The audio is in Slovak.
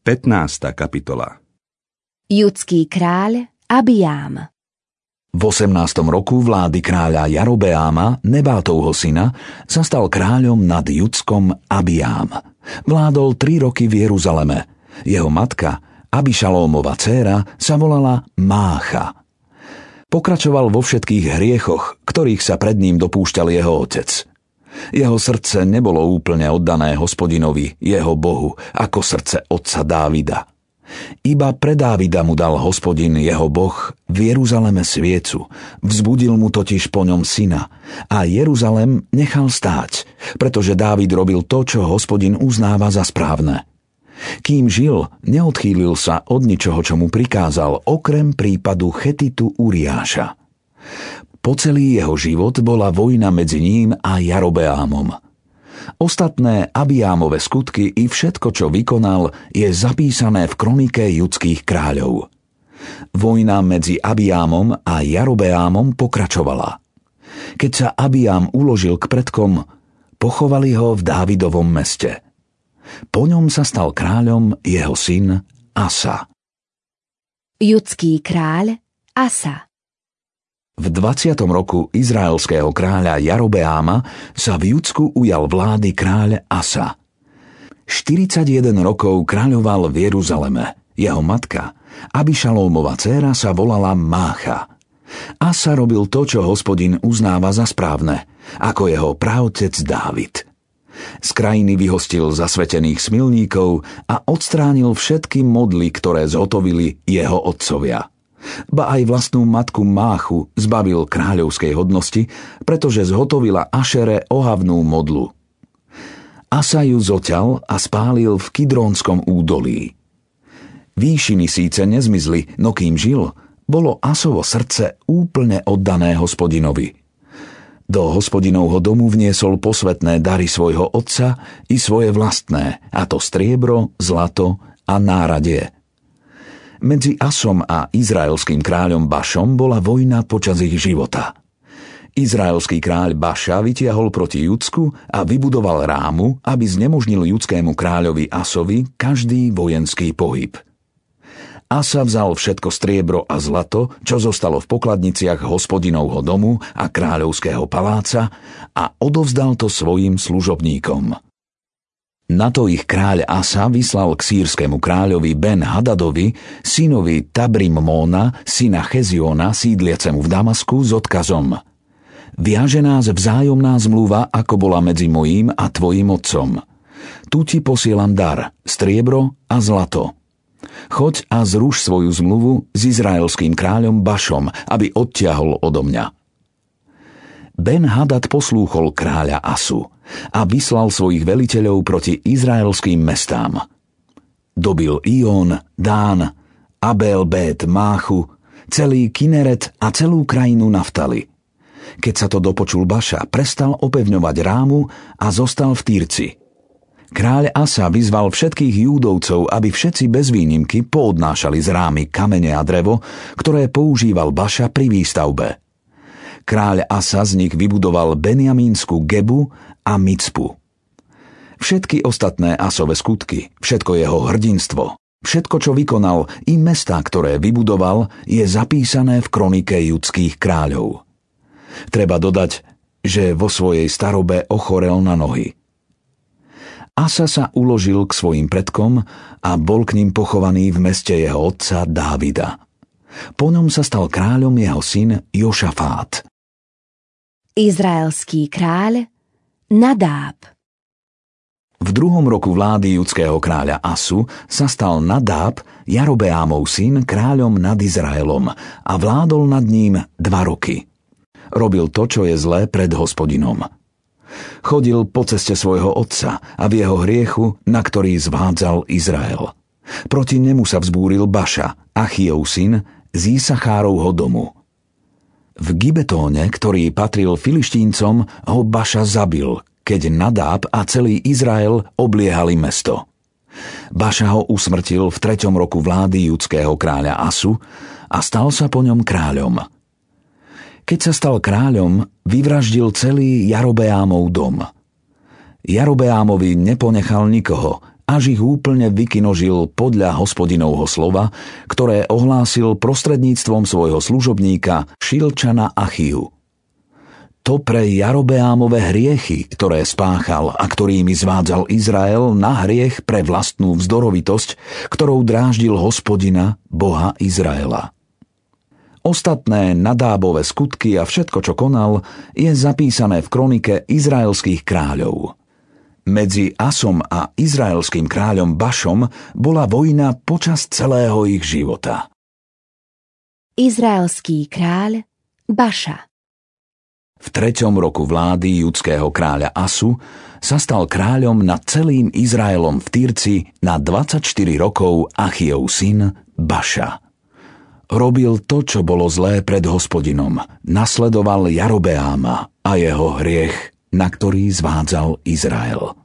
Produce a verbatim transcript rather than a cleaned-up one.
pätnásta kapitola. Judský kráľ Abijám. V osemnástom roku vlády kráľa Jarobeáma, Nebátovho syna, sa stal kráľom nad Judskom Abijám. Vládol tri roky v Jeruzaleme. Jeho matka, Abišalómova dcéra, sa volala Mácha. Pokračoval vo všetkých hriechoch, ktorých sa pred ním dopúšťal jeho otec. Jeho srdce nebolo úplne oddané Hospodinovi, jeho Bohu, ako srdce otca Dávida. Iba pre Dávida mu dal Hospodin, jeho Boh, v Jeruzaleme sviecu, vzbudil mu totiž po ňom syna a Jeruzalem nechal stáť, pretože Dávid robil to, čo Hospodin uznáva za správne. Kým žil, neodchýlil sa od ničoho, čo mu prikázal, okrem prípadu Chetitu Uriáša. Po celý jeho život bola vojna medzi ním a Jarobeámom. Ostatné Abijámove skutky i všetko, čo vykonal, je zapísané v kronike judských kráľov. Vojna medzi Abijámom a Jarobeámom pokračovala. Keď sa Abijám uložil k predkom, pochovali ho v Dávidovom meste. Po ňom sa stal kráľom jeho syn Asa. Judský kráľ Asa. V dvadsiatom roku izraelského kráľa Jarobeáma sa v Judsku ujal vlády kráľ Asa. štyridsaťjeden rokov kráľoval v Jeruzaleme. Jeho matka, Abišalómova dcéra, sa volala Mácha. Asa robil to, čo Hospodin uznáva za správne, ako jeho praotec Dávid. Z krajiny vyhostil zasvetených smilníkov a odstránil všetky modly, ktoré zhotovili jeho otcovia. Ba aj vlastnú matku Máchu zbavil kráľovskej hodnosti, pretože zhotovila Ašere ohavnú modlu. Asa ju zoťal a spálil v Kidrónskom údolí. Výšiny síce nezmizli, no kým žil, bolo Asovo srdce úplne oddané Hospodinovi. Do Hospodinovho domu vniesol posvätné dary svojho otca i svoje vlastné, a to striebro, zlato a náradie. Medzi Asom a izraelským kráľom Bašom bola vojna počas ich života. Izraelský kráľ Baša vytiahol proti Judsku a vybudoval rámu, aby znemožnil judskému kráľovi Asovi každý vojenský pohyb. Asa vzal všetko striebro a zlato, čo zostalo v pokladniciach Hospodinovho domu a kráľovského paláca, a odovzdal to svojim služobníkom. Na to ich kráľ Asa vyslal k sýrskému kráľovi Ben-Hadadovi, synovi Tabrim-Móna, syna Cheziona, sídliacemu v Damasku, s odkazom: Viaže nás vzájomná zmluva, ako bola medzi mojím a tvojim otcom. Tu ti posielam dar, striebro a zlato. Choď a zruš svoju zmluvu s izraelským kráľom Bašom, aby odtiahol odo mňa. Ben-Hadad poslúchol kráľa Asu a vyslal svojich veliteľov proti izraelským mestám. Dobil Ión, Dán, Abel-Bet, Máchu, celý Kineret a celú krajinu Naftali. Keď sa to dopočul Baša, prestal opevňovať rámu a zostal v Týrci. Kráľ Asa vyzval všetkých Júdovcov, aby všetci bez výnimky poodnášali z rámy kamene a drevo, ktoré používal Baša pri výstavbe. Kráľ Asa z nich vybudoval Benjamínsku Gebu a Micpu. Všetky ostatné Asove skutky, všetko jeho hrdinstvo, všetko, čo vykonal, i mestá, ktoré vybudoval, je zapísané v kronike judských kráľov. Treba dodať, že vo svojej starobe ochorel na nohy. Asa sa uložil k svojim predkom a bol k ním pochovaný v meste jeho otca Dávida. Po ňom sa stal kráľom jeho syn Jošafát. Izraelský kráľ Nadáb. V druhom roku vlády judského kráľa Asu sa stal Nadáb, Jarobeámov syn, kráľom nad Izraelom a vládol nad ním dva roky. Robil to, čo je zlé pred Hospodinom. Chodil po ceste svojho otca a v jeho hriechu, na ktorý zvádzal Izrael. Proti nemu sa vzbúril Baša, Achijov syn, z Isachárovho domu. V Gibetóne, ktorý patril Filištíncom, ho Baša zabil, keď Nadáb a celý Izrael obliehali mesto. Baša ho usmrtil v treťom roku vlády judského kráľa Asu a stal sa po ňom kráľom. Keď sa stal kráľom, vyvraždil celý Jarobeámov dom. Jarobeámovi neponechal nikoho, až ich úplne vykinožil podľa Hospodinovho slova, ktoré ohlásil prostredníctvom svojho služobníka Šilčana Achiu. To pre Jarobeámove hriechy, ktoré spáchal a ktorými zvádzal Izrael na hriech pre vlastnú vzdorovitosť, ktorou dráždil Hospodina, Boha Izraela. Ostatné Nadábove skutky a všetko, čo konal, je zapísané v kronike izraelských kráľov. Medzi Asom a izraelským kráľom Bašom bola vojna počas celého ich života. Izraelský kráľ Baša. V treťom roku vlády judského kráľa Asu sa stal kráľom nad celým Izraelom v Tyrci na dvadsaťštyri rokov Achijov syn Baša. Robil to, čo bolo zlé pred Hospodinom, nasledoval Jarobeáma a jeho hriech, na ktorý zvádzal Izrael.